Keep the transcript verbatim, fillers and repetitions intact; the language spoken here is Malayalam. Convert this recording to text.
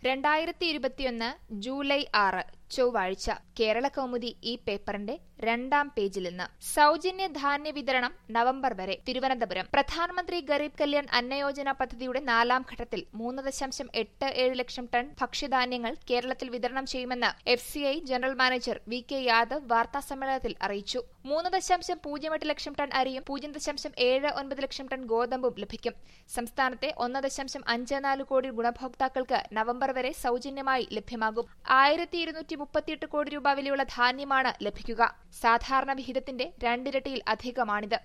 രണ്ടായിരത്തി ഇരുപത്തിയൊന്ന് ജൂലൈ ആറ് ചൊവ്വാഴ്ച കേരള കൗമുദി ഈ പേപ്പറിന്റെ രണ്ടാം പേജിൽ നിന്ന് സൗജന്യ ധാന്യ വിതരണം നവംബർ വരെ. തിരുവനന്തപുരം പ്രധാനമന്ത്രി ഗരീബ് കല്യാൺ അന്നയോജന പദ്ധതിയുടെ നാലാം ഘട്ടത്തിൽ മൂന്ന് ദശാംശം എട്ട് ഏഴ് ലക്ഷം ടൺ ഭക്ഷ്യധാന്യങ്ങൾ കേരളത്തിൽ വിതരണം ചെയ്യുമെന്ന് F C I general manager V K Yadav വാർത്താസമ്മേളനത്തിൽ അറിയിച്ചു. മൂന്ന് ദശാംശം പൂജ്യം എട്ട് ലക്ഷം ടൺ അരിയും പൂജ്യം ദശാംശം ഏഴ് ഒൻപത് ലക്ഷം ടൺ ഗോതമ്പും ലഭിക്കും. സംസ്ഥാനത്തെ ഒന്ന് ദശാംശം അഞ്ച് നാല് കോടി ഗുണഭോക്താക്കൾക്ക് നവംബർ വരെ സൗജന്യമായി ലഭ്യമാകും. ആയിരത്തി ഇരുന്നൂറ്റി മുപ്പത്തിയെട്ട് കോടി രൂപ വിലയുള്ള ധാന്യമാണ് ലഭിക്കുക. സാധാരണ വിഹിതത്തിന്റെ രണ്ടിരട്ടിയിൽ അധികമാണിത്.